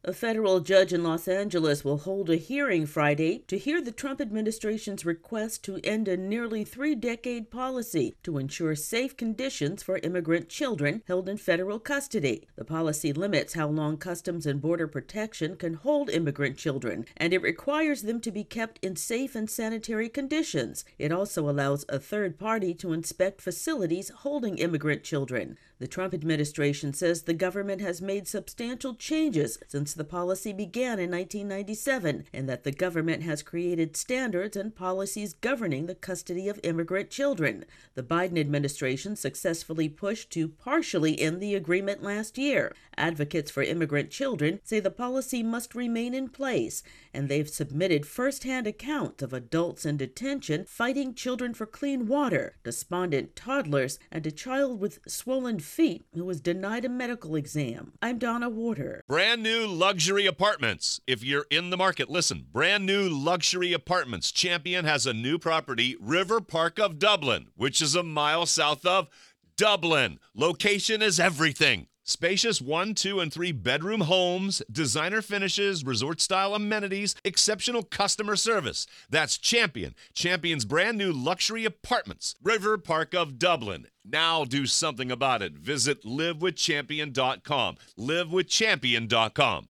A federal judge in Los Angeles will hold a hearing Friday to hear the Trump administration's request to end a nearly three-decade policy to ensure safe conditions for immigrant children held in federal custody. The policy limits how long Customs and Border Protection can hold immigrant children, and it requires them to be kept in safe and sanitary conditions. It also allows a third party to inspect facilities holding immigrant children. The Trump administration says the government has made substantial changes since the policy began in 1997, and that the government has created standards and policies governing the custody of immigrant children. The Biden administration successfully pushed to partially end the agreement last year. Advocates for immigrant children say the policy must remain in place, and they've submitted first-hand accounts of adults in detention fighting children for clean water, despondent toddlers, and a child with swollen feet who was denied a medical exam. I'm Donna Warder. Brand new luxury apartments. If you're in the market, listen. Brand new luxury apartments. Champion has a new property, River Park of Dublin, which is a mile south of Dublin. Location is everything. Spacious 1, 2, and 3 bedroom homes, designer finishes, resort-style amenities, exceptional customer service. That's Champion. Champion's brand new luxury apartments. River Park of Dublin. Now do something about it. Visit livewithchampion.com. livewithchampion.com.